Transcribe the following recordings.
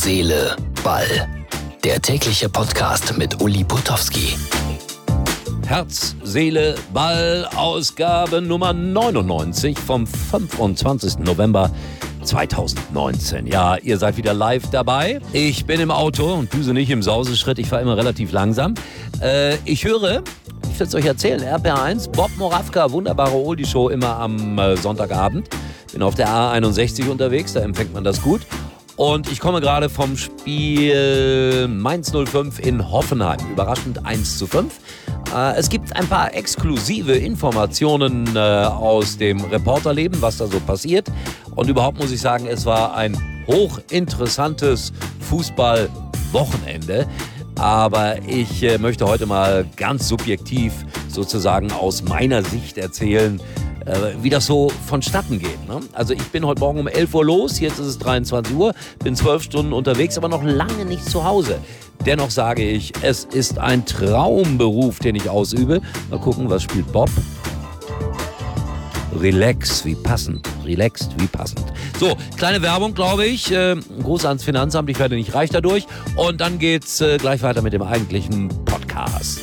Seele, Ball. Der tägliche Podcast mit Uli Potowski. Herz, Seele, Ball, Ausgabe Nummer 99 vom 25. November 2019. Ja, ihr seid wieder live dabei. Ich bin im Auto und düse nicht im Sauseschritt. Ich fahre immer relativ langsam. Ich höre, ich will es euch erzählen, RPR1, Bob Moravka, wunderbare Oldie-Show immer am Sonntagabend. Bin auf der A61 unterwegs, da empfängt man das gut. Und ich komme gerade vom Spiel Mainz 05 in Hoffenheim. Überraschend 1:5. Es gibt ein paar exklusive Informationen aus dem Reporterleben, was da so passiert. Und überhaupt muss ich sagen, es war ein hochinteressantes Fußballwochenende. Aber ich möchte heute mal ganz subjektiv sozusagen aus meiner Sicht erzählen, wie das so vonstatten geht. Ne? Also ich bin heute Morgen um 11 Uhr los, jetzt ist es 23 Uhr, bin 12 Stunden unterwegs, aber noch lange nicht zu Hause. Dennoch sage ich, es ist ein Traumberuf, den ich ausübe. Mal gucken, was spielt Bob? Relaxed, wie passend. So, kleine Werbung, glaube ich. Gruß ans Finanzamt, ich werde nicht reich dadurch. Und dann geht's gleich weiter mit dem eigentlichen Podcast.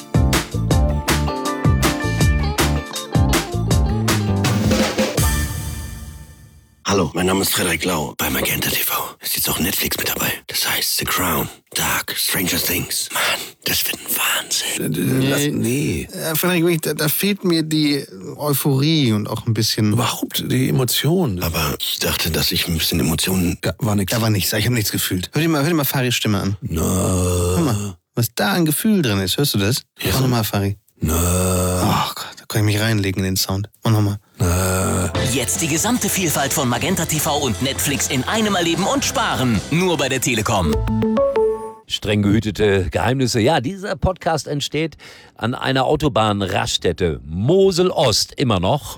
Hallo, mein Name ist Frederik Lau bei Magenta TV. Ist jetzt auch Netflix mit dabei. Das heißt The Crown, Dark, Stranger Things. Mann, das wird ein Wahnsinn. Nee. Frederik, da fehlt mir die Euphorie und auch ein bisschen... Überhaupt die Emotionen. Aber ich dachte, dass ich ein bisschen Emotionen... Da war nichts. Ich habe nichts gefühlt. Hör dir mal Faris Stimme an. Hör mal, was da an Gefühl drin ist. Hörst du das? Ja. Mach nochmal, Fari. Oh Gott, da kann ich mich reinlegen in den Sound. Mach nochmal. Jetzt die gesamte Vielfalt von Magenta TV und Netflix in einem erleben und sparen. Nur bei der Telekom. Streng gehütete Geheimnisse. Ja, dieser Podcast entsteht an einer Autobahnraststätte. Mosel-Ost immer noch.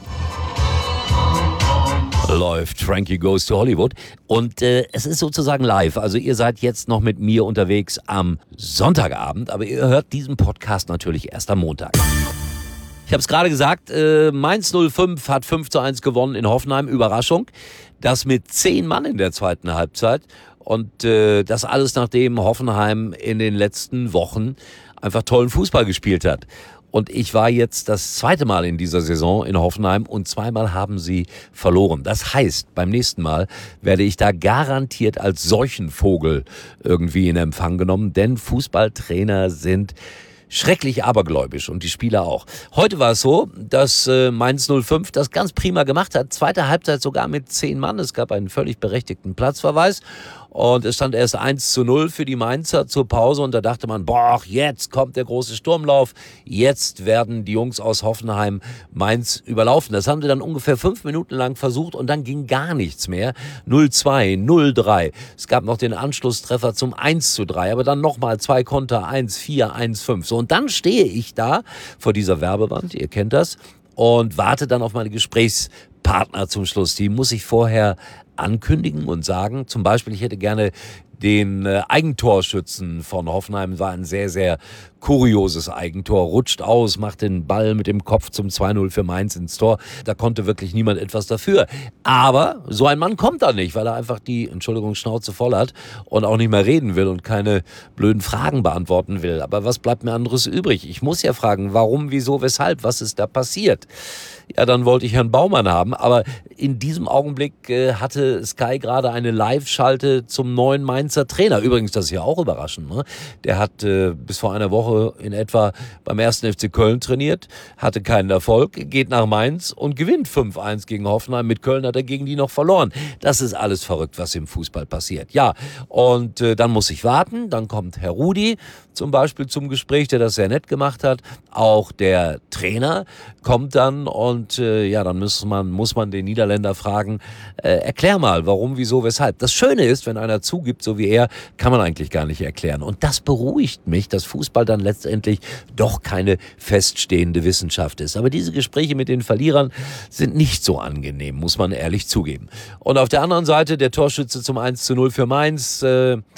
Läuft Frankie Goes to Hollywood. Und es ist sozusagen live. Also ihr seid jetzt noch mit mir unterwegs am Sonntagabend. Aber ihr hört diesen Podcast natürlich erst am Montag. Ich habe es gerade gesagt, Mainz 05 hat 5:1 gewonnen in Hoffenheim. Überraschung. Das mit 10 Mann in der zweiten Halbzeit. Und das alles, nachdem Hoffenheim in den letzten Wochen einfach tollen Fußball gespielt hat. Und ich war jetzt das zweite Mal in dieser Saison in Hoffenheim und zweimal haben sie verloren. Das heißt, beim nächsten Mal werde ich da garantiert als Seuchenvogel irgendwie in Empfang genommen, denn Fußballtrainer sind schrecklich abergläubisch und die Spieler auch. Heute war es so, dass Mainz 05 das ganz prima gemacht hat. Zweite Halbzeit sogar mit 10 Mann. Es gab einen völlig berechtigten Platzverweis. Und es stand erst 1:0 für die Mainzer zur Pause. Und da dachte man, boah, jetzt kommt der große Sturmlauf. Jetzt werden die Jungs aus Hoffenheim Mainz überlaufen. Das haben sie dann ungefähr 5 Minuten lang versucht und dann ging gar nichts mehr. 0:2, 0:3. Es gab noch den Anschlusstreffer zum 1:3. Aber dann nochmal 2 Konter, 1:4, 1:5. So, und dann stehe ich da vor dieser Werbewand, ihr kennt das, und warte dann auf meine Gesprächspartner zum Schluss. Die muss ich vorher ankündigen und sagen, zum Beispiel, ich hätte gerne den Eigentorschützen von Hoffenheim, war ein sehr, sehr kurioses Eigentor, rutscht aus, macht den Ball mit dem Kopf zum 2:0 für Mainz ins Tor. Da konnte wirklich niemand etwas dafür. Aber so ein Mann kommt da nicht, weil er einfach die, Schnauze voll hat und auch nicht mehr reden will und keine blöden Fragen beantworten will. Aber was bleibt mir anderes übrig? Ich muss ja fragen, warum, wieso, weshalb, was ist da passiert? Ja, dann wollte ich Herrn Baumann haben, aber in diesem Augenblick hatte Sky gerade eine Live-Schalte zum neuen Mainzer Trainer. Übrigens, das ist ja auch überraschend, ne? Der hat bis vor einer Woche in etwa beim 1. FC Köln trainiert, hatte keinen Erfolg, geht nach Mainz und gewinnt 5:1 gegen Hoffenheim. Mit Köln hat er gegen die noch verloren. Das ist alles verrückt, was im Fußball passiert. Ja, und dann muss ich warten, dann kommt Herr Rudi zum Beispiel zum Gespräch, der das sehr nett gemacht hat. Auch der Trainer kommt dann und dann muss man den Niederländer fragen, erklär mal, warum, wieso, weshalb. Das Schöne ist, wenn einer zugibt, so wie er, kann man eigentlich gar nicht erklären. Und das beruhigt mich, dass Fußball dann letztendlich doch keine feststehende Wissenschaft ist. Aber diese Gespräche mit den Verlierern sind nicht so angenehm, muss man ehrlich zugeben. Und auf der anderen Seite der Torschütze zum 1:0 für Mainz,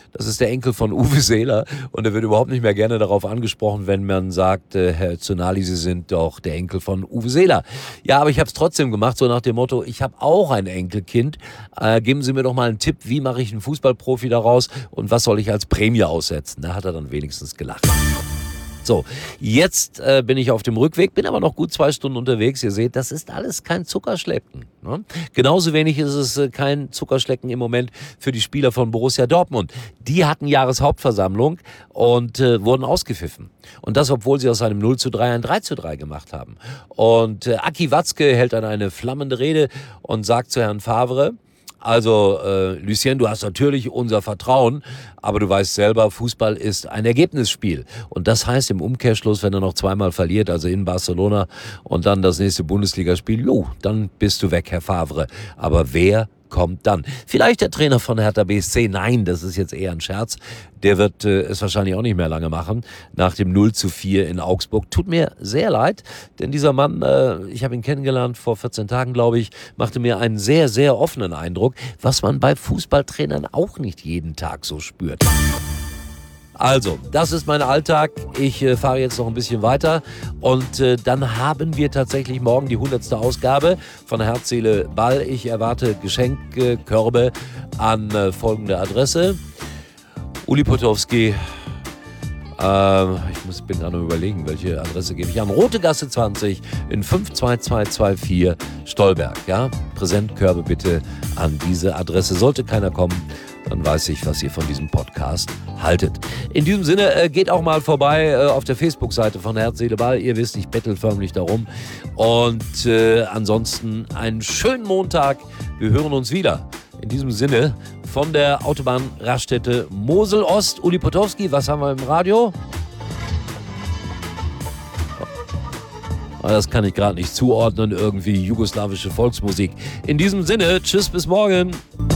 Das ist der Enkel von Uwe Seeler und er wird überhaupt nicht mehr gerne darauf angesprochen, wenn man sagt, Herr Zunali, Sie sind doch der Enkel von Uwe Seeler. Ja, aber ich habe es trotzdem gemacht, so nach dem Motto, ich habe auch ein Enkelkind. Geben Sie mir doch mal einen Tipp, wie mache ich einen Fußballprofi daraus und was soll ich als Prämie aussetzen? Da hat er dann wenigstens gelacht. So, jetzt bin ich auf dem Rückweg, bin aber noch gut 2 Stunden unterwegs. Ihr seht, das ist alles kein Zuckerschlecken. Ne? Genauso wenig ist es kein Zuckerschlecken im Moment für die Spieler von Borussia Dortmund. Die hatten Jahreshauptversammlung und wurden ausgepfiffen. Und das, obwohl sie aus einem 0:3 ein 3:3 gemacht haben. Und Aki Watzke hält dann eine flammende Rede und sagt zu Herrn Favre, also, Lucien, du hast natürlich unser Vertrauen, aber du weißt selber, Fußball ist ein Ergebnisspiel. Und das heißt im Umkehrschluss, wenn er noch 2-mal verliert, also in Barcelona und dann das nächste Bundesligaspiel, dann bist du weg, Herr Favre. Aber wer kommt dann? Vielleicht der Trainer von Hertha BSC. Nein, das ist jetzt eher ein Scherz. Der wird es wahrscheinlich auch nicht mehr lange machen. Nach dem 0:4 in Augsburg. Tut mir sehr leid, denn dieser Mann, ich habe ihn kennengelernt vor 14 Tagen, glaube ich, machte mir einen sehr, sehr offenen Eindruck, was man bei Fußballtrainern auch nicht jeden Tag so spürt. Also, das ist mein Alltag. Ich fahre jetzt noch ein bisschen weiter und dann haben wir tatsächlich morgen die 100. Ausgabe von Herz, Seele, Ball. Ich erwarte Geschenkkörbe an folgende Adresse. Uli Potowski, ich bin gerade überlegen, welche Adresse gebe ich an. Rote Gasse 20 in 52224 Stolberg. Ja? Präsentkörbe bitte an diese Adresse. Sollte keiner kommen, dann weiß ich, was ihr von diesem Podcast haltet. In diesem Sinne, geht auch mal vorbei auf der Facebook-Seite von Herz, Seele, Ball. Ihr wisst, ich bettel förmlich darum. Und ansonsten einen schönen Montag. Wir hören uns wieder. In diesem Sinne, von der Autobahnraststätte Mosel-Ost. Uli Potowski, was haben wir im Radio? Das kann ich gerade nicht zuordnen. Irgendwie jugoslawische Volksmusik. In diesem Sinne, tschüss, bis morgen.